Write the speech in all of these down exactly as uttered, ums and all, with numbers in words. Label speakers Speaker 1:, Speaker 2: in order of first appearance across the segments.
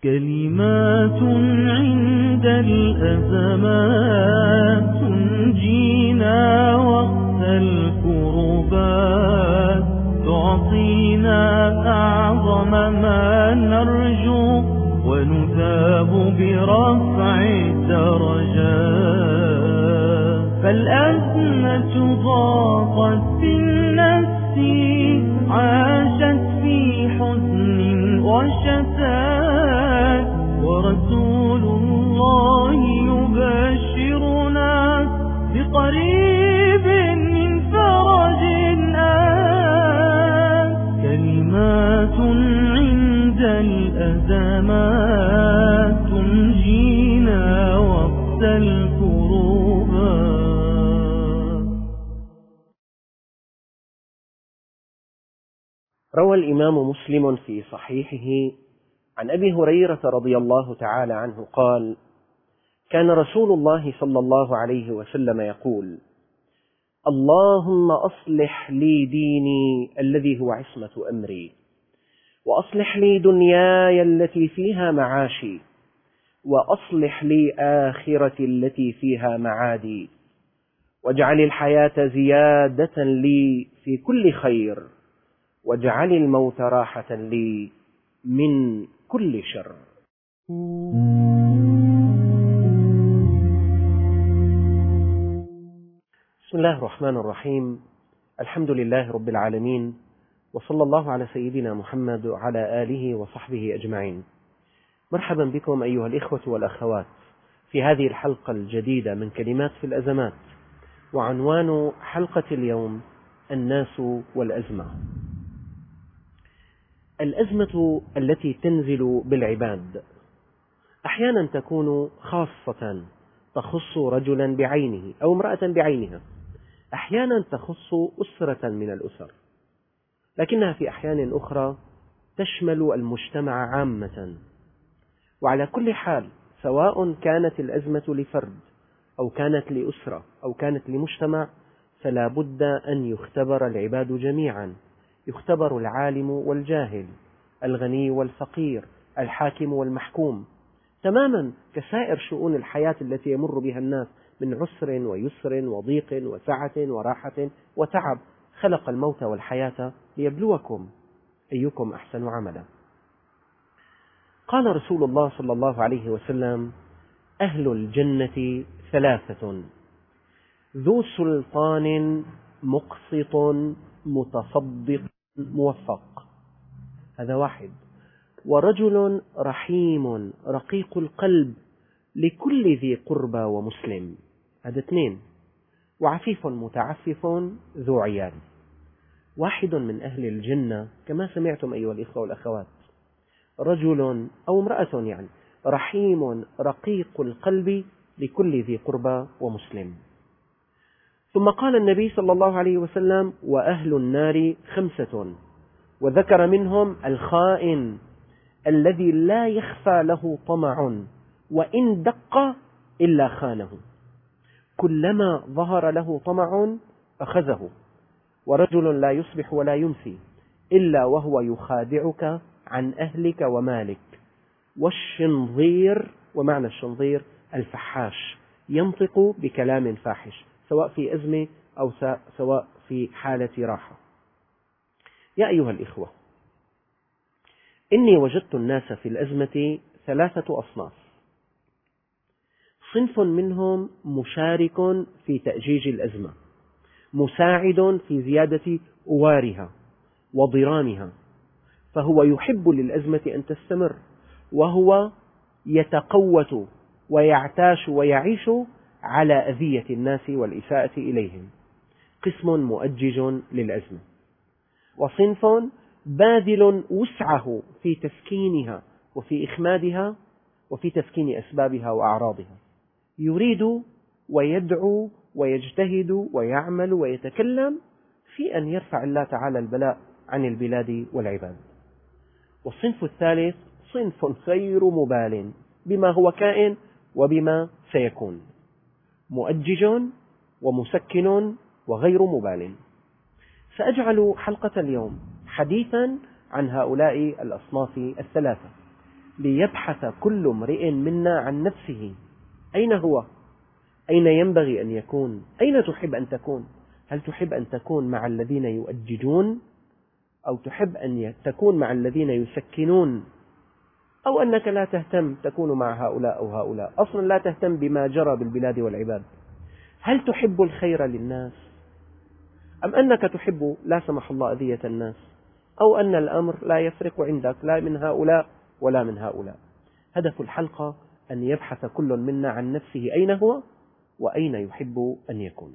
Speaker 1: كلمات عند الأزمات تنجينا وقت الكربات، تعطينا أعظم ما نرجو ونثاب برفع الدرجات. فالأزمة ضاقت في النفس، عاشت في حزن وشتات، ورسول الله يبشرنا بقريب من فرج آت. كلمات عند الأزمات تنجينا وقت الكروبات.
Speaker 2: روى الإمام مسلم في صحيحه عن أبي هريرة رضي الله تعالى عنه قال: كان رسول الله صلى الله عليه وسلم يقول: اللهم أصلح لي ديني الذي هو عصمة أمري، وأصلح لي دنياي التي فيها معاشي، وأصلح لي آخرتي التي فيها معادي، واجعل الحياة زيادة لي في كل خير، واجعل الموت راحة لي من كل شر. بسم الله الرحمن الرحيم. الحمد لله رب العالمين، وصلى الله على سيدنا محمد وعلى آله وصحبه أجمعين. مرحبا بكم أيها الإخوة والأخوات في هذه الحلقة الجديدة من كلمات في الأزمات، وعنوان حلقة اليوم: الناس والأزمة. الأزمة التي تنزل بالعباد أحيانا تكون خاصة تخص رجلا بعينه أو امرأة بعينها، أحيانا تخص أسرة من الأسر، لكنها في أحيان أخرى تشمل المجتمع عامة. وعلى كل حال، سواء كانت الأزمة لفرد أو كانت لأسرة أو كانت لمجتمع، فلا بد أن يختبر العباد جميعا، يختبر العالم والجاهل، الغني والفقير، الحاكم والمحكوم، تماما كسائر شؤون الحياة التي يمر بها الناس من عسر ويسر وضيق وسعة وراحة وتعب. خلق الموت والحياة ليبلوكم أيكم أحسن عملا. قال رسول الله صلى الله عليه وسلم: أهل الجنة ثلاثة: ذو سلطان مقسط متصدق موفق، هذا واحد. ورجل رحيم رقيق القلب لكل ذي قربى ومسلم، هذا اثنين. وعفيف متعفف ذو عيال. واحد من أهل الجنة كما سمعتم أيها الإخوة والأخوات، رجل أو امرأة يعني رحيم رقيق القلب لكل ذي قربى ومسلم. ثم قال النبي صلى الله عليه وسلم: وأهل النار خمسة، وذكر منهم الخائن الذي لا يخفى له طمع وإن دق إلا خانه، كلما ظهر له طمع أخذه. ورجل لا يصبح ولا يمسي إلا وهو يخادعك عن أهلك ومالك. والشنظير، ومعنى الشنظير الفحاش، ينطق بكلام فاحش سواء في أزمة أو سواء في حالة راحة. يا أيها الإخوة، إني وجدت الناس في الأزمة ثلاثة أصناف. صنف منهم مشارك في تأجيج الأزمة، مساعد في زيادة أوارها وضرامها، فهو يحب للأزمة أن تستمر، وهو يتقوت ويعتاش ويعيش على أذية الناس والإساءة إليهم. قسم مؤجج للأزمة. وصنف باذل وسعه في تسكينها وفي إخمادها وفي تسكين أسبابها وأعراضها، يريد ويدعو ويجتهد ويعمل ويتكلم في أن يرفع الله تعالى البلاء عن البلاد والعباد. والصنف الثالث صنف غير مبال بما هو كائن وبما سيكون، مؤجج ومسكن وغير مبال. سأجعل حلقة اليوم حديثا عن هؤلاء الأصناف الثلاثة، ليبحث كل امرئ منا عن نفسه، أين هو؟ أين ينبغي أن يكون؟ أين تحب أن تكون؟ هل تحب أن تكون مع الذين يؤججون، أو تحب أن تكون مع الذين يسكنون، أو أنك لا تهتم تكون مع هؤلاء أو هؤلاء، أصلا لا تهتم بما جرى بالبلاد والعباد؟ هل تحب الخير للناس، أم أنك تحب لا سمح الله أذية الناس، أو أن الأمر لا يفرق عندك لا من هؤلاء ولا من هؤلاء؟ هدف الحلقة أن يبحث كل منا عن نفسه أين هو وأين يحب أن يكون.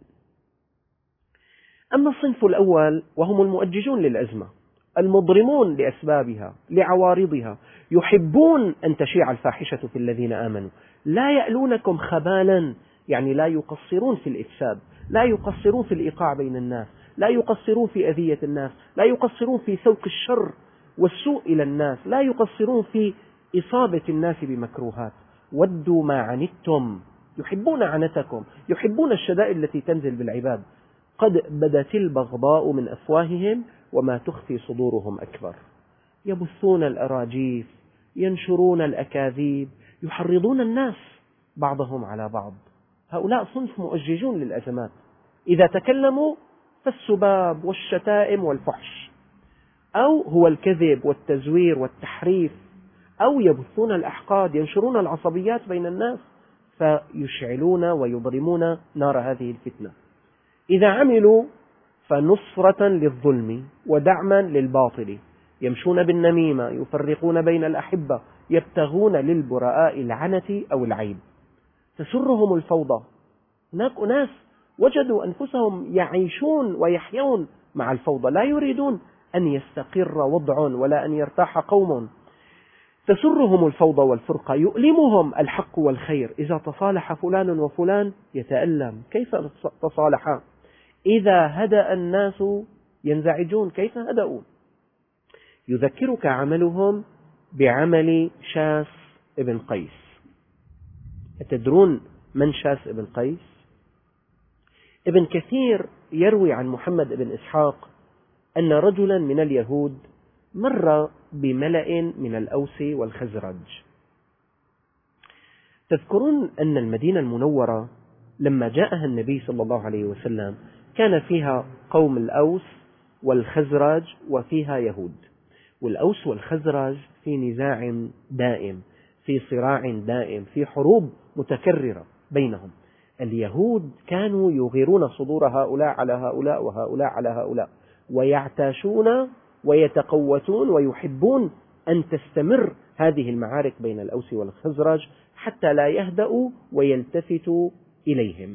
Speaker 2: أما الصنف الأول وهم المؤججون للأزمة، المضرمون لأسبابها لعوارضها، يحبون أن تشيع الفاحشة في الذين آمنوا، لا يألونكم خبالا، يعني لا يقصرون في الإفساد، لا يقصرون في الإيقاع بين الناس، لا يقصرون في أذية الناس، لا يقصرون في سوق الشر والسوء إلى الناس، لا يقصرون في إصابة الناس بمكروهات. ودوا ما عنتم، يحبون عنتكم، يحبون الشدائد التي تنزل بالعباد. قد بدت البغضاء من أفواههم وما تخفي صدورهم أكبر. يبثون الأراجيف، ينشرون الأكاذيب، يحرضون الناس بعضهم على بعض. هؤلاء صنف مؤججون للأزمات، إذا تكلموا فالسباب والشتائم والفحش، أو هو الكذب والتزوير والتحريف، أو يبثون الأحقاد، ينشرون العصبيات بين الناس فيشعلون ويضرمون نار هذه الفتنة. إذا عملوا فنصرة للظلم ودعما للباطل، يمشون بالنميمة، يفرقون بين الأحبة، يبتغون للبراء العنة أو العيب، تسرهم الفوضى. هناك أناس وجدوا أنفسهم يعيشون ويحيون مع الفوضى، لا يريدون أن يستقر وضع ولا أن يرتاح قوم. تسرهم الفوضى والفرقة، يؤلمهم الحق والخير. إذا تصالح فلان وفلان يتألم، كيف تصالحا؟ إذا هدأ الناس ينزعجون، كيف هدأوا؟ يذكرك عملهم بعمل شاس ابن قيس. أتدرون من شاس ابن قيس؟ ابن كثير يروي عن محمد بن إسحاق أن رجلا من اليهود مر بملأ من الأوس والخزرج. تذكرون أن المدينة المنورة لما جاءها النبي صلى الله عليه وسلم كان فيها قوم الأوس والخزرج وفيها يهود، والأوس والخزرج في نزاع دائم، في صراع دائم، في حروب متكررة بينهم. اليهود كانوا يغيرون صدور هؤلاء على هؤلاء وهؤلاء على هؤلاء، ويعتاشون ويتقوتون ويحبون أن تستمر هذه المعارك بين الأوس والخزرج حتى لا يهدأوا ويلتفتوا إليهم.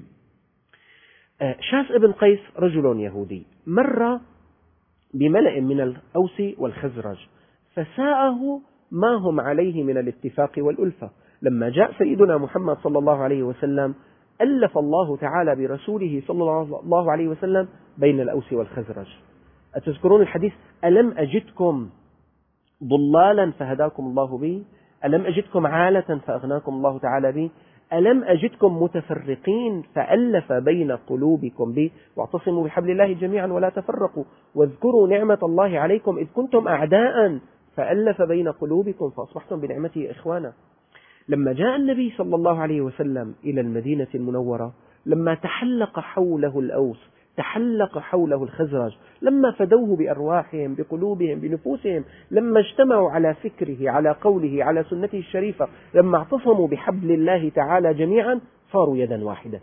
Speaker 2: شاس ابن قيس رجل يهودي مر بملأ من الأوس والخزرج فساءه ما هم عليه من الاتفاق والألفة. لما جاء سيدنا محمد صلى الله عليه وسلم ألف الله تعالى برسوله صلى الله عليه وسلم بين الأوس والخزرج. أتذكرون الحديث: ألم أجدكم ضلالا فهداكم الله بي، ألم أجدكم عالة فأغناكم الله تعالى بي، ألم أجدكم متفرقين فألف بين قلوبكم بي، واعتصموا بحبل الله جميعا ولا تفرقوا، واذكروا نعمة الله عليكم إذ كنتم أعداء فألف بين قلوبكم فأصبحتم بنعمته إخوانا. لما جاء النبي صلى الله عليه وسلم إلى المدينة المنورة، لما تحلق حوله الأوس، تحلق حوله الخزرج، لما فدوه بأرواحهم بقلوبهم بنفوسهم، لما اجتمعوا على فكره على قوله على سنته الشريفة، لما اعتصموا بحبل الله تعالى جميعا صاروا يدا واحدة.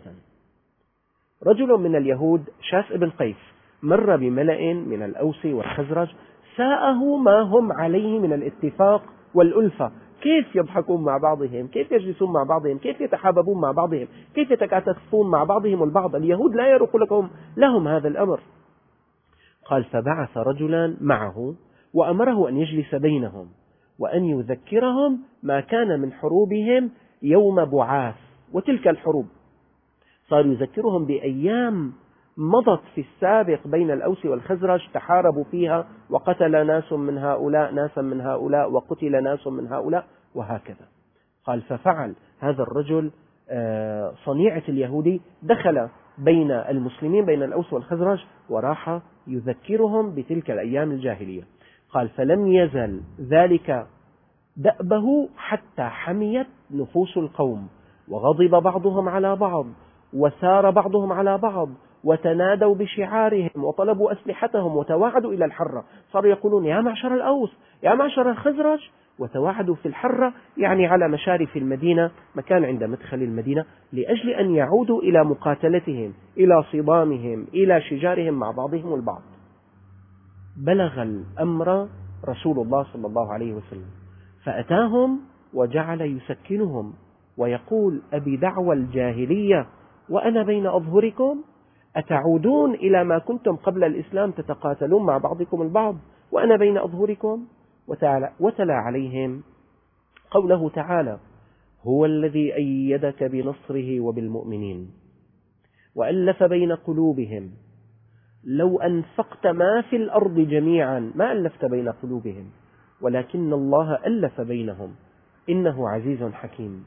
Speaker 2: رجل من اليهود شاس ابن قيس مر بملأ من الأوس والخزرج ساءه ما هم عليه من الاتفاق والألفة، كيف يضحكون مع بعضهم، كيف يجلسون مع بعضهم، كيف يتحاببون مع بعضهم، كيف يتكاتفون مع بعضهم البعض. اليهود لا يروق لهم, لهم هذا الأمر. قال: فبعث رجلا معه وأمره أن يجلس بينهم وأن يذكرهم ما كان من حروبهم يوم بعاث. وتلك الحروب صار يذكرهم بأيام مضت في السابق بين الأوس والخزرج تحاربوا فيها، وقتل ناس من هؤلاء ناسا من هؤلاء، وقتل ناس من هؤلاء، وهكذا. قال: ففعل هذا الرجل صنيعة اليهودي، دخل بين المسلمين بين الأوس والخزرج وراح يذكرهم بتلك الأيام الجاهلية. قال: فلم يزل ذلك دأبه حتى حميت نفوس القوم، وغضب بعضهم على بعض، وسار بعضهم على بعض، وتنادوا بشعارهم، وطلبوا أسلحتهم، وتواعدوا إلى الحرة. صاروا يقولون يا معشر الأوس، يا معشر الخزرج، وتواعدوا في الحرة، يعني على مشارف المدينة، مكان عند مدخل المدينة، لأجل أن يعودوا إلى مقاتلتهم، إلى صدامهم، إلى شجارهم مع بعضهم البعض. بلغ الأمر رسول الله صلى الله عليه وسلم، فأتاهم وجعل يسكنهم ويقول: أبي دعوى الجاهلية وأنا بين أظهركم؟ أتعودون إلى ما كنتم قبل الإسلام تتقاتلون مع بعضكم البعض وأنا بين أظهركم؟ وتلا عليهم قوله تعالى: هو الذي أيدك بنصره وبالمؤمنين وألف بين قلوبهم لو أنفقت ما في الأرض جميعا ما ألفت بين قلوبهم ولكن الله ألف بينهم إنه عزيز حكيم.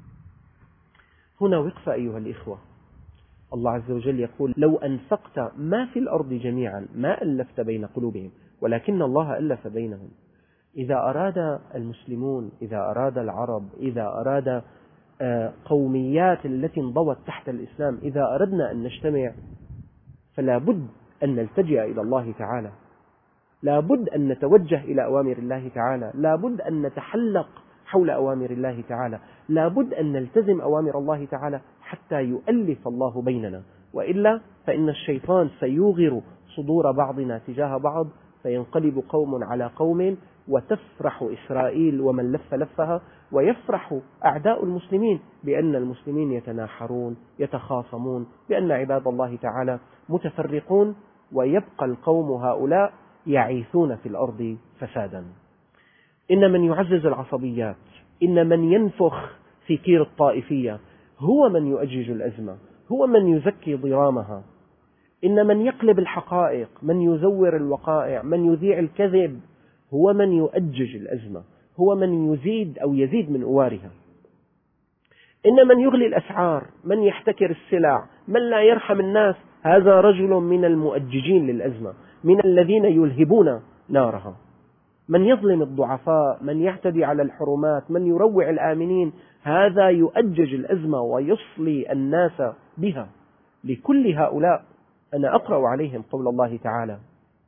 Speaker 2: هنا وقفة أيها الإخوة. الله عز وجل يقول: لو أنفقت ما في الأرض جميعا ما ألفت بين قلوبهم ولكن الله ألف بينهم. إذا أراد المسلمون، إذا أراد العرب، إذا أراد قوميات التي انضوت تحت الإسلام، إذا أردنا أن نجتمع فلا بد أن نلتجئ إلى الله تعالى، لا بد أن نتوجه إلى أوامر الله تعالى، لا بد أن نتحلق حول أوامر الله تعالى، لا بد أن نلتزم أوامر الله تعالى حتى يؤلف الله بيننا، وإلا فإن الشيطان سيوغر صدور بعضنا تجاه بعض، فينقلب قوم على قوم، وتفرح إسرائيل ومن لف لفها، ويفرح أعداء المسلمين بأن المسلمين يتناحرون يتخاصمون، بأن عباد الله تعالى متفرقون، ويبقى القوم هؤلاء يعيثون في الأرض فسادا. إن من يعزز العصبيات، إن من ينفخ في كير الطائفية هو من يؤجج الأزمة، هو من يزكي ضرامها. إن من يقلب الحقائق، من يزور الوقائع، من يذيع الكذب، هو من يؤجج الأزمة، هو من يزيد أو يزيد من أوارها. إن من يغلي الأسعار، من يحتكر السلع، من لا يرحم الناس، هذا رجل من المؤججين للأزمة، من الذين يلهبون نارها. من يظلم الضعفاء، من يعتدي على الحرمات، من يروع الآمنين، هذا يؤجج الأزمة ويصلي الناس بها. لكل هؤلاء أنا أقرأ عليهم قول الله تعالى: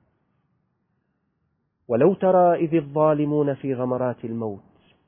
Speaker 2: ولو ترى إذ الظالمون في غمرات الموت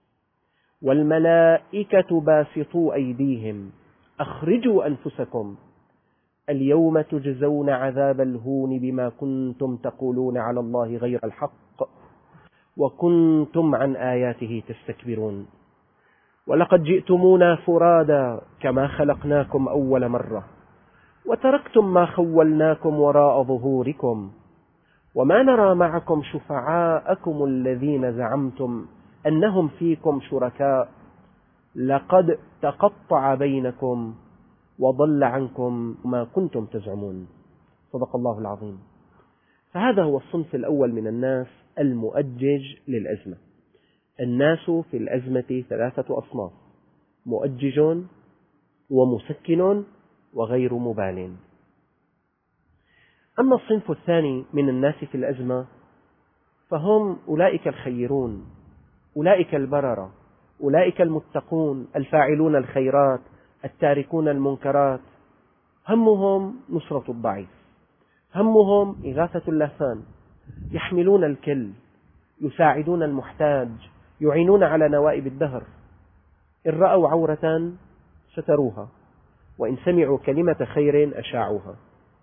Speaker 2: والملائكة باسطوا أيديهم أخرجوا أنفسكم اليوم تجزون عذاب الهون بما كنتم تقولون على الله غير الحق وكنتم عن آياته تستكبرون ولقد جئتمونا فرادا كما خلقناكم أول مرة وتركتم ما خولناكم وراء ظهوركم وما نرى معكم شفعاءكم الذين زعمتم أنهم فيكم شركاء لقد تقطع بينكم وضل عنكم ما كنتم تزعمون. صدق الله العظيم. فهذا هو الصنف الأول من الناس المؤجج للأزمة. الناس في الأزمة ثلاثة أصناف: مؤجج ومسكن وغير مبال. أما الصنف الثاني من الناس في الأزمة فهم أولئك الخيرون، أولئك البررة، أولئك المتقون الفاعلون الخيرات التاركون المنكرات، همهم نصرة الضعيف، همهم إغاثة اللهفان، يحملون الكل، يساعدون المحتاج، يعينون على نوائب الدهر، إن رأوا عورة ستروها وإن سمعوا كلمة خير أشاعوها.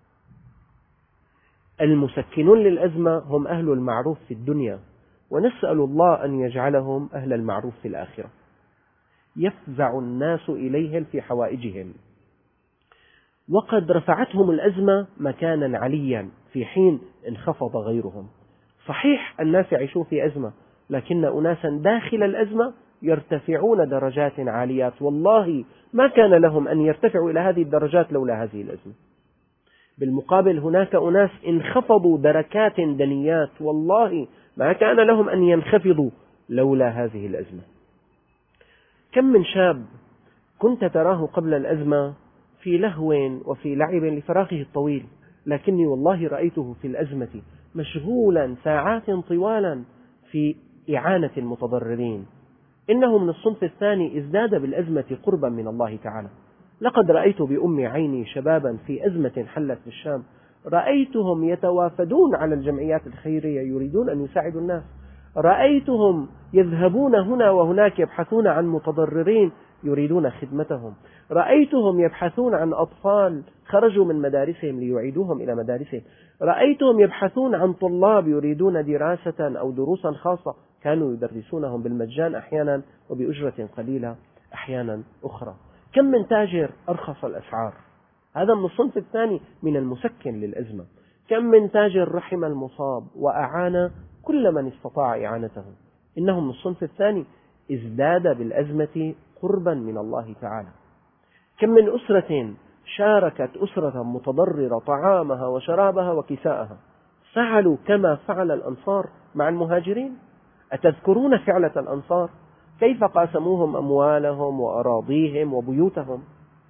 Speaker 2: المسكنون للأزمة هم أهل المعروف في الدنيا، ونسأل الله أن يجعلهم أهل المعروف في الآخرة. يفزع الناس إليهم في حوائجهم، وقد رفعتهم الأزمة مكانا عليا في حين انخفض غيرهم. صحيح الناس يعيشون في أزمة، لكن أناسا داخل الأزمة يرتفعون درجات عاليات، والله ما كان لهم أن يرتفعوا إلى هذه الدرجات لولا هذه الأزمة. بالمقابل هناك أناس انخفضوا دركات دنيات، والله ما كان لهم أن ينخفضوا لولا هذه الأزمة. كم من شاب كنت تراه قبل الأزمة في لهو وفي لعب لفراغه الطويل، لكني والله رأيته في الأزمة مشغولا ساعات طوالا في إعانة المتضررين. إنه من الصنف الثاني ازداد بالأزمة قربا من الله تعالى. لقد رأيت بأم عيني شبابا في أزمة حلت في الشام، رأيتهم يتوافدون على الجمعيات الخيرية يريدون أن يساعدوا الناس، رأيتهم يذهبون هنا وهناك يبحثون عن متضررين يريدون خدمتهم، رأيتهم يبحثون عن أطفال خرجوا من مدارسهم ليعيدوهم إلى مدارسهم، رأيتهم يبحثون عن طلاب يريدون دراسة أو دروسا خاصة كانوا يدرسونهم بالمجان أحيانا وبأجرة قليلة أحيانا أخرى. كم من تاجر أرخص الأسعار، هذا من الصنف الثاني من المسكن للأزمة. كم من تاجر رحم المصاب وأعان كل من استطاع إعانته. إنه من الصنف الثاني ازداد بالأزمة قربا من الله تعالى. كم من أسرة شاركت أسرة متضررة طعامها وشرابها وكساءها، فعلوا كما فعل الأنصار مع المهاجرين. أتذكرون فعلة الأنصار كيف قاسموهم أموالهم وأراضيهم وبيوتهم؟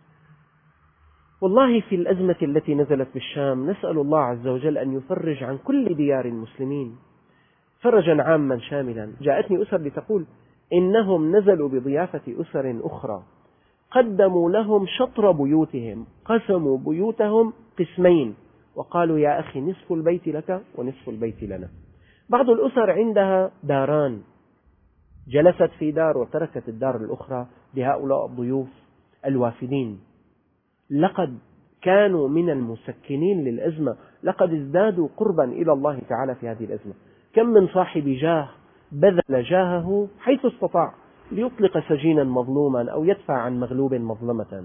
Speaker 2: والله في الأزمة التي نزلت بالشام نسأل الله عز وجل أن يفرج عن كل ديار المسلمين فرجا عاما شاملا. جاءتني أسر لتقول إنهم نزلوا بضيافة أسر أخرى، قدموا لهم شطر بيوتهم، قسموا بيوتهم قسمين وقالوا يا أخي نصف البيت لك ونصف البيت لنا. بعض الأسر عندها داران، جلست في دار وتركت الدار الأخرى لهؤلاء الضيوف الوافدين. لقد كانوا من المسكنين للأزمة، لقد ازدادوا قربا إلى الله تعالى في هذه الأزمة. كم من صاحب جاه بذل جاهه حيث استطاع ليطلق سجينا مظلوما أو يدفع عن مغلوب مظلمة.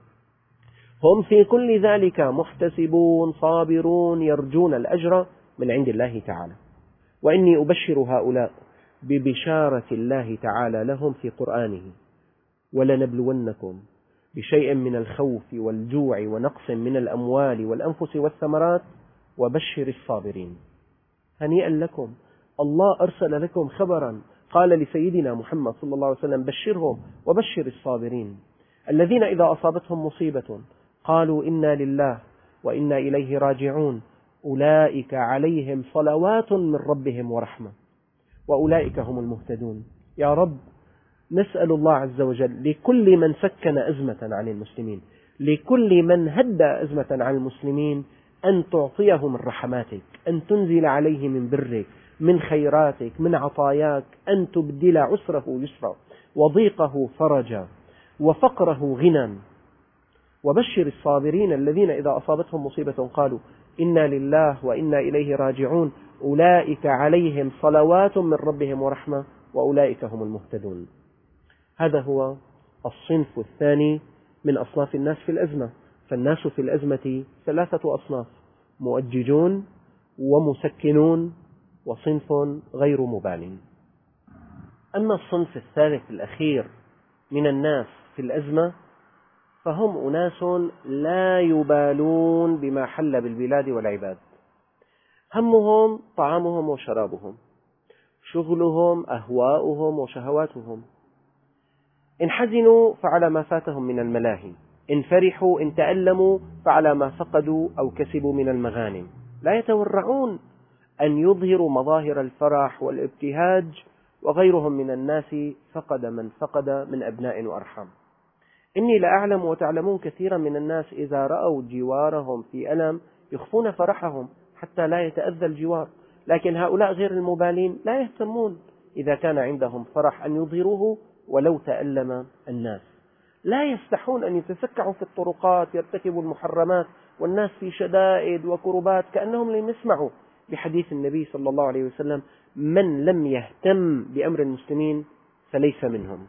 Speaker 2: هم في كل ذلك محتسبون صابرون يرجون الأجر من عند الله تعالى. وإني أبشر هؤلاء ببشارة الله تعالى لهم في قرآنه: ولنبلونكم بشيء من الخوف والجوع ونقص من الأموال والأنفس والثمرات وبشر الصابرين. هنيئا لكم، الله أرسل لكم خبرا، قال لسيدنا محمد صلى الله عليه وسلم: بشرهم وبشر الصابرين الذين إذا أصابتهم مصيبة قالوا إنا لله وإنا إليه راجعون أولئك عليهم صلوات من ربهم ورحمة وأولئك هم المهتدون. يا رب، نسأل الله عز وجل لكل من سكن أزمة عن المسلمين، لكل من هدى أزمة عن المسلمين، أن تعطيه من رحماتك، أن تنزل عليه من برك، من خيراتك، من عطاياك، أن تبدل عسره يسرا وضيقه فرجا وفقره غنى. وبشر الصابرين الذين إذا أصابتهم مصيبة قالوا إنا لله وإنا إليه راجعون أولئك عليهم صلوات من ربهم ورحمة وأولئك هم المهتدون. هذا هو الصنف الثاني من أصناف الناس في الأزمة. فالناس في الأزمة ثلاثة أصناف: مؤججون ومسكنون وصنف غير مبال. أما الصنف الثالث الأخير من الناس في الأزمة فهم أناس لا يبالون بما حل بالبلاد والعباد، همهم طعامهم وشرابهم، شغلهم أهواؤهم وشهواتهم. إن حزنوا فعلى ما فاتهم من الملاهي، إن فرحوا إن تألموا فعلى ما فقدوا أو كسبوا من المغانم. لا يتورعون أن يظهروا مظاهر الفرح والابتهاج، وغيرهم من الناس فقد من فقد من أبناء وأرحام. إني لأعلم وتعلمون كثيرا من الناس إذا رأوا جوارهم في ألم يخفون فرحهم حتى لا يتأذى الجوار، لكن هؤلاء غير المبالين لا يهتمون إذا كان عندهم فرح أن يظهروه ولو تألم الناس. لا يستحون أن يتسكعوا في الطرقات يرتكبوا المحرمات والناس في شدائد وكربات كأنهم لم يسمعوا بحديث النبي صلى الله عليه وسلم: من لم يهتم بأمر المسلمين فليس منهم.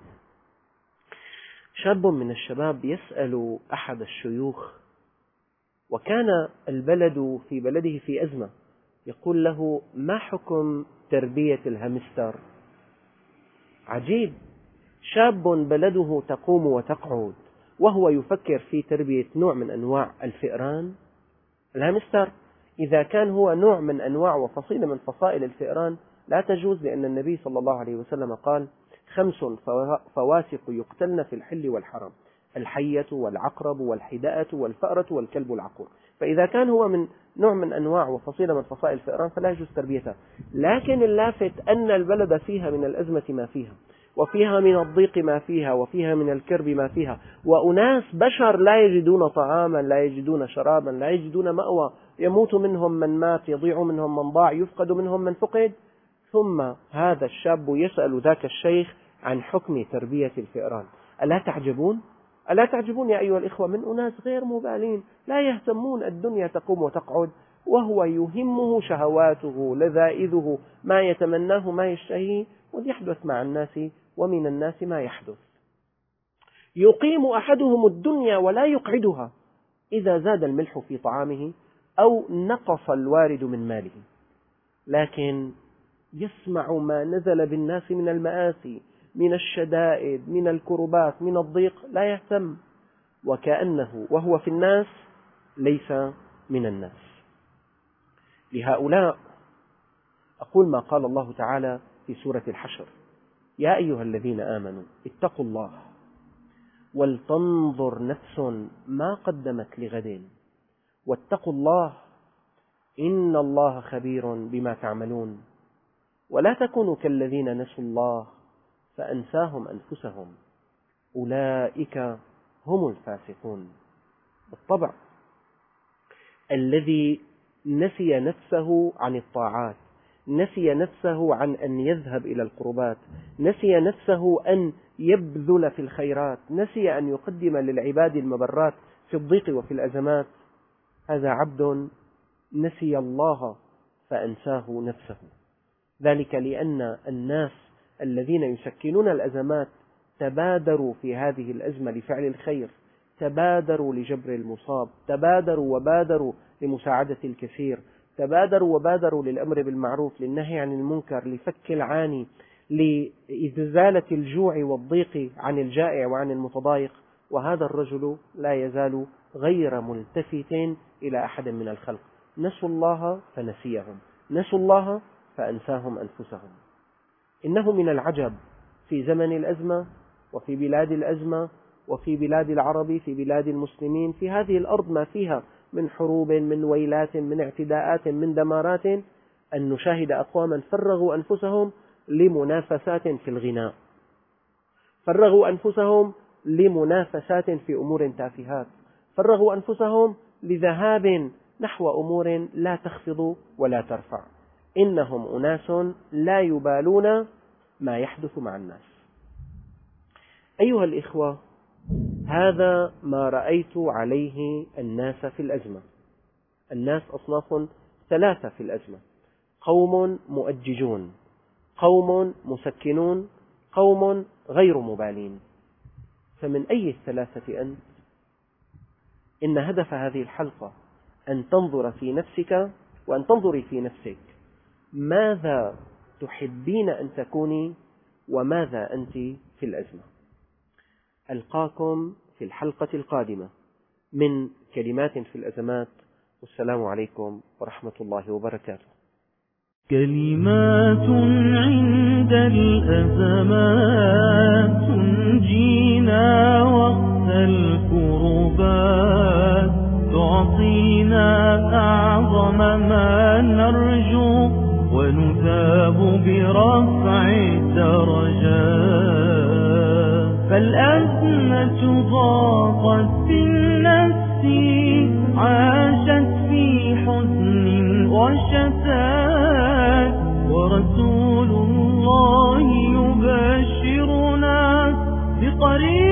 Speaker 2: شاب من الشباب يسأل أحد الشيوخ، وكان البلد في بلده في أزمة، يقول له: ما حكم تربية الهامستر؟ عجيب، شاب بلده تقوم وتقعد وهو يفكر في تربية نوع من أنواع الفئران. الهامستر إذا كان هو نوع من أنواع وفصيلة من فصائل الفئران لا تجوز، لأن النبي صلى الله عليه وسلم قال: خمس فواسق يقتلن في الحل والحرم: الحية والعقرب والحداءة والفأرة والكلب العقور. فإذا كان هو من نوع من أنواع وفصيلة من فصائل الفئران فلا يجوز تربيتها. لكن اللافت أن البلد فيها من الأزمة ما فيها، وفيها من الضيق ما فيها، وفيها من الكرب ما فيها، وأناس بشر لا يجدون طعاما، لا يجدون شرابا، لا يجدون مأوى، يموت منهم من مات، يضيع منهم من ضاع، يفقد منهم من فقد. ثم هذا الشاب يسأل ذاك الشيخ عن حكم تربية الفئران. ألا تعجبون؟ ألا تعجبون يا أيها الإخوة من أناس غير مبالين لا يهتمون، الدنيا تقوم وتقعد، وهو يهمه شهواته، لذائذه، ما يتمناه، ما يشتهيه، ويحدث مع الناس ومن الناس ما يحدث. يقيم أحدهم الدنيا ولا يقعدها إذا زاد الملح في طعامه أو نقص الوارد من ماله، لكن يسمع ما نزل بالناس من المآسي، من الشدائد، من الكربات، من الضيق، لا يهتم، وكأنه وهو في الناس ليس من الناس. لهؤلاء أقول ما قال الله تعالى في سورة الحشر: يا أيها الذين آمنوا اتقوا الله ولتنظر نفس ما قدمت لغد واتقوا الله إن الله خبير بما تعملون ولا تكونوا كالذين نسوا الله فأنساهم أنفسهم أولئك هم الفاسقون. بالطبع الذي نسي نفسه عن الطاعات، نسي نفسه عن أن يذهب إلى القربات، نسي نفسه أن يبذل في الخيرات، نسي أن يقدم للعباد المبرات في الضيق وفي الأزمات، هذا عبد نسي الله فأنساه نفسه. ذلك لأن الناس الذين يسكنون الأزمات تبادروا في هذه الأزمة لفعل الخير، تبادروا لجبر المصاب، تبادروا وبادروا لمساعدة الكثير، تبادروا وبادروا للأمر بالمعروف، للنهي عن المنكر، لفك العاني، لإزالة الجوع والضيق عن الجائع وعن المتضايق. وهذا الرجل لا يزال غير ملتفت إلى أحد من الخلق. نسوا الله فنسيهم، نسوا الله فأنساهم أنفسهم. إنه من العجب في زمن الأزمة وفي بلاد الأزمة وفي بلاد العرب، في بلاد المسلمين، في هذه الأرض ما فيها من حروب، من ويلات، من اعتداءات، من دمارات، أن نشاهد أقواما فرغوا أنفسهم لمنافسات في الغناء، فرغوا أنفسهم لمنافسات في أمور تافهات، فرغوا أنفسهم لذهاب نحو أمور لا تخفض ولا ترفع. إنهم أناس لا يبالون ما يحدث مع الناس. أيها الإخوة، هذا ما رأيت عليه الناس في الأزمة. الناس أصناف ثلاثة في الأزمة: قوم مؤججون، قوم مسكنون، قوم غير مبالين. فمن أي الثلاثة أنت؟ إن هدف هذه الحلقة أن تنظر في نفسك وأن تنظري في نفسك، ماذا تحبين أن تكوني وماذا أنت في الأزمة. ألقاكم في الحلقة القادمة من كلمات في الأزمات، والسلام عليكم ورحمة الله وبركاته.
Speaker 1: كلمات عند الأزمات تنجينا وقت الكربات، تعطينا أعظم ما نرجو ونثاب برفع الدرجات. فالأزمة ضاقت في النفس، عاشت في حزن وشتات، ورسول الله يبشرنا بقريب